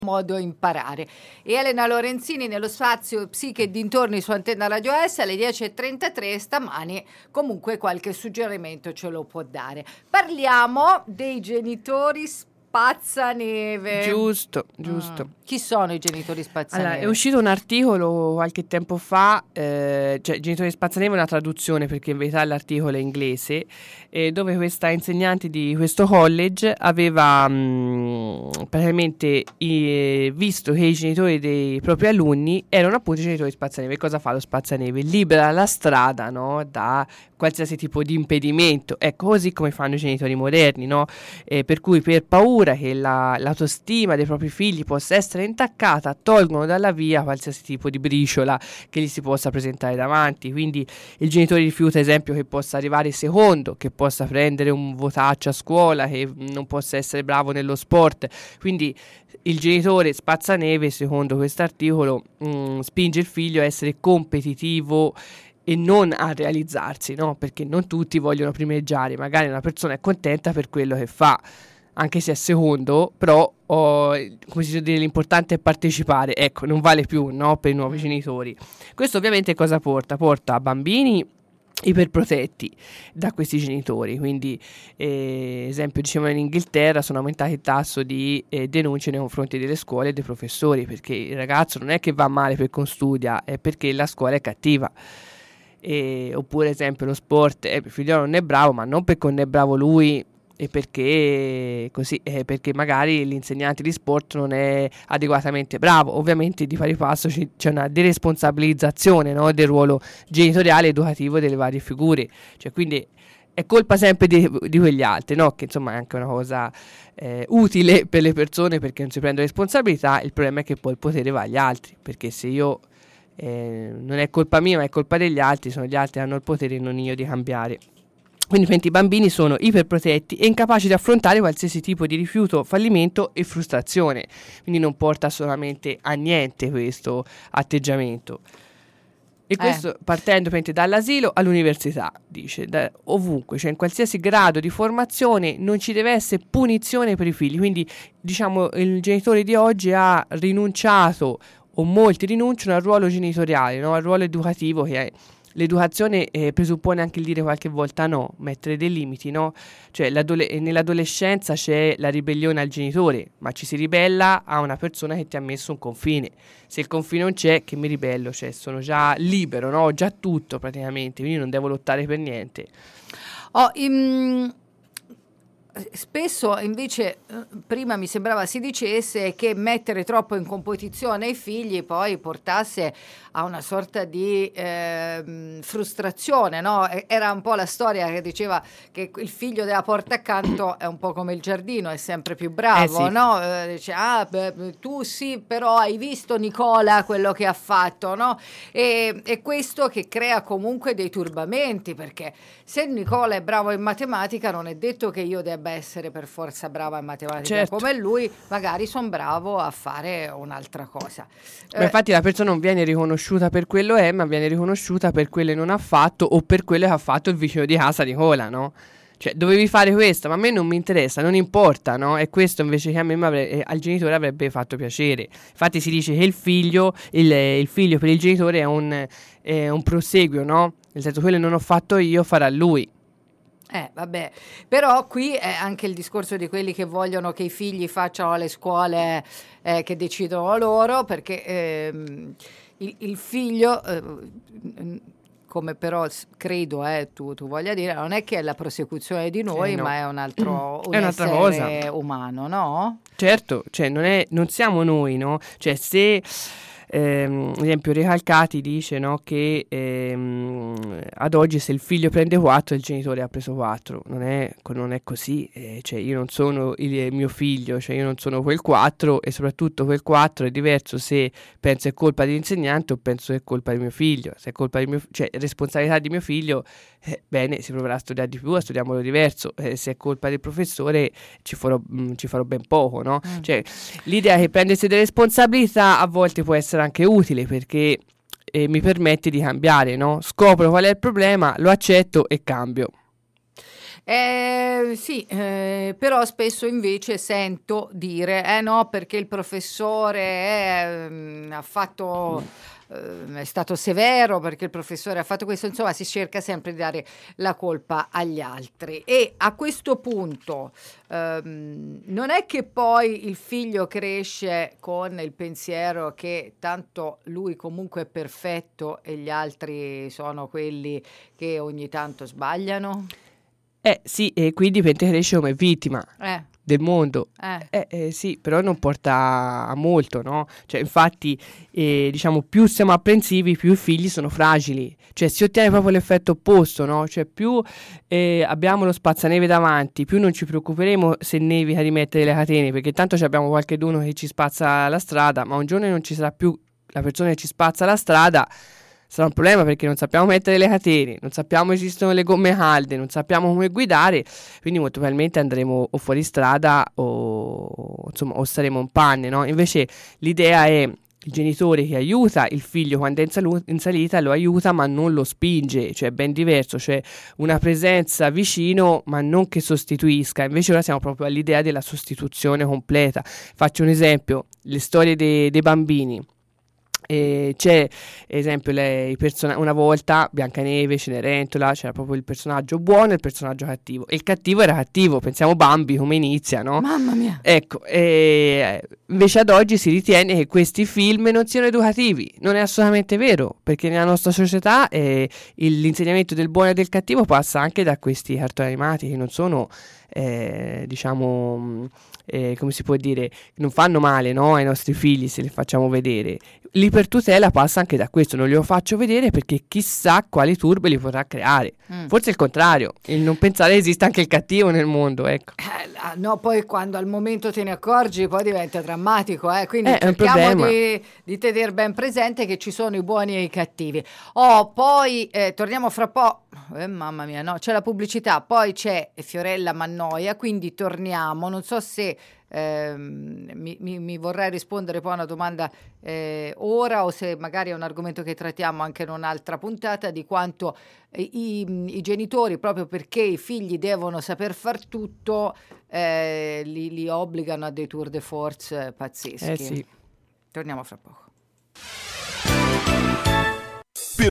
modo imparare. E Elena Lorenzini nello spazio Psiche e dintorni su Antenna Radio S alle 10:33 stamani comunque qualche suggerimento ce lo può dare. Parliamo dei genitori spazzaneve. Giusto. Chi sono i genitori spazzaneve? Allora, è uscito un articolo qualche tempo fa, cioè genitori spazzaneve è una traduzione perché in verità l'articolo è inglese, dove questa insegnante di questo college aveva praticamente visto che i genitori dei propri alunni erano appunto i genitori spazzaneve. Cosa fa lo spazzaneve? Libera la strada, no, da qualsiasi tipo di impedimento, ecco, così come fanno i genitori moderni, no? Per cui per paura che l'autostima dei propri figli possa essere intaccata, tolgono dalla via qualsiasi tipo di briciola che gli si possa presentare davanti. Quindi il genitore rifiuta, ad esempio, che possa arrivare secondo, che possa prendere un votaccio a scuola, che non possa essere bravo nello sport. Quindi il genitore spazzaneve, secondo quest'articolo, spinge il figlio a essere competitivo e non a realizzarsi, no? Perché non tutti vogliono primeggiare, magari una persona è contenta per quello che fa, anche se è secondo, però come si dice, l'importante è partecipare, ecco, non vale più, no? Per i nuovi genitori. Questo ovviamente cosa porta? Porta a bambini iperprotetti da questi genitori, quindi esempio dicevano in Inghilterra sono aumentati il tasso di denunce nei confronti delle scuole e dei professori, perché il ragazzo non è che va male perché non studia, è perché la scuola è cattiva. Oppure esempio lo sport, il figlio non è bravo, ma non perché non è bravo lui, e perché così, perché magari l'insegnante di sport non è adeguatamente bravo. Ovviamente di pari passo c'è una deresponsabilizzazione, no, del ruolo genitoriale e educativo delle varie figure, cioè quindi è colpa sempre di quegli altri, no? Che insomma è anche una cosa utile per le persone, perché non si prende responsabilità. Il problema è che poi il potere va agli altri, perché se io non è colpa mia ma è colpa degli altri, sono gli altri che hanno il potere e non io di cambiare. Quindi i bambini sono iperprotetti e incapaci di affrontare qualsiasi tipo di rifiuto, fallimento e frustrazione. Quindi non porta solamente a niente questo atteggiamento. E questo partendo dall'asilo all'università, dice, ovunque, cioè in qualsiasi grado di formazione non ci deve essere punizione per i figli. Quindi diciamo il genitore di oggi ha rinunciato, o molti rinunciano al ruolo genitoriale, no? Al ruolo educativo che è. L'educazione presuppone anche il dire qualche volta no, mettere dei limiti, no? Cioè nell'adolescenza c'è la ribellione al genitore, ma ci si ribella a una persona che ti ha messo un confine. Se il confine non c'è, che mi ribello? Cioè sono già libero, no? Ho già tutto praticamente, quindi non devo lottare per niente. Spesso invece prima mi sembrava si dicesse che mettere troppo in competizione i figli poi portasse a una sorta di frustrazione, no? Era un po' la storia che diceva che il figlio della porta accanto è un po' come il giardino, è sempre più bravo, sì. no? Dice, tu sì, però hai visto Nicola quello che ha fatto, no? E questo che crea comunque dei turbamenti, perché se Nicola è bravo in matematica non è detto che io debba essere per forza brava in matematica, certo, come lui, magari sono bravo a fare un'altra cosa. Ma infatti la persona non viene riconosciuta per quello è, ma viene riconosciuta per quello che non ha fatto o per quello che ha fatto il vicino di casa Nicola, no? Cioè dovevi fare questo, ma a me non mi interessa, non importa, no? E questo invece che a me al genitore avrebbe fatto piacere. Infatti si dice che il figlio per il genitore è un proseguio, no? Nel senso, quello che non ho fatto io farà lui. Vabbè, però qui è anche il discorso di quelli che vogliono che i figli facciano le scuole che decidono loro, perché il figlio, come però credo tu voglia dire, non è che è la prosecuzione di noi, no, ma è un altro è un'altra cosa umano, no? Certo, cioè non siamo noi, no? Cioè se ad esempio Recalcati dice, no, che ad oggi se il figlio prende 4 il genitore ha preso 4, non è così, cioè io non sono il mio figlio, cioè io non sono quel 4, e soprattutto quel 4 è diverso se penso è colpa dell'insegnante o penso è colpa di mio figlio. Se è colpa di cioè responsabilità di mio figlio, bene, si proverà a studiare di più, a studiare in modo diverso. Se è colpa del professore ci farò ben poco, no? Cioè l'idea che prendersi delle responsabilità a volte può essere anche utile, perché mi permette di cambiare, no? Scopro qual è il problema, lo accetto e cambio. Sì, però spesso invece sento dire no, perché il professore ha fatto è stato severo, perché il professore ha fatto questo, insomma si cerca sempre di dare la colpa agli altri. E a questo punto non è che poi il figlio cresce con il pensiero che tanto lui comunque è perfetto e gli altri sono quelli che ogni tanto sbagliano? Sì, e quindi Pente cresce come vittima del mondo. Sì, però non porta a molto, no? Cioè, infatti, diciamo, più siamo apprensivi, più i figli sono fragili. Cioè, si ottiene proprio l'effetto opposto, no? Cioè, più abbiamo lo spazzaneve davanti, più non ci preoccuperemo se nevica di mettere le catene, perché tanto abbiamo qualcheduno che ci spazza la strada, ma un giorno non ci sarà più la persona che ci spazza la strada. Sarà un problema perché non sappiamo mettere le catene, non sappiamo esistono le gomme calde, non sappiamo come guidare, quindi molto probabilmente andremo o fuori strada o, insomma, o saremo in panne, no? Invece l'idea è il genitore che aiuta il figlio quando è in salita, lo aiuta ma non lo spinge, cioè è ben diverso, cioè una presenza vicino ma non che sostituisca. Invece ora siamo proprio all'idea della sostituzione completa. Faccio un esempio, le storie dei bambini. C'è esempio una volta Biancaneve, Cenerentola, c'era proprio il personaggio buono e il personaggio cattivo, e il cattivo era cattivo, pensiamo Bambi come inizia, no? Mamma mia, ecco, invece ad oggi si ritiene che questi film non siano educativi. Non è assolutamente vero, perché nella nostra società l'insegnamento del buono e del cattivo passa anche da questi cartoni animati che non sono diciamo come si può dire, non fanno male, no, ai nostri figli se li facciamo vedere. L'ipertutela passa anche da questo, non glielo faccio vedere perché chissà quali turbe li potrà creare. Forse il contrario, il non pensare esista anche il cattivo nel mondo, ecco. No, poi quando al momento te ne accorgi poi diventa drammatico, quindi è un cerchiamo di tenere ben presente che ci sono i buoni e i cattivi. Poi torniamo fra po', mamma mia, no, c'è la pubblicità, poi c'è Fiorella Mannoia, quindi torniamo, non so se mi vorrei rispondere poi a una domanda ora, o se magari è un argomento che trattiamo anche in un'altra puntata, di quanto i genitori, proprio perché i figli devono saper far tutto, li obbligano a dei tour de force pazzeschi. Sì. Torniamo fra poco.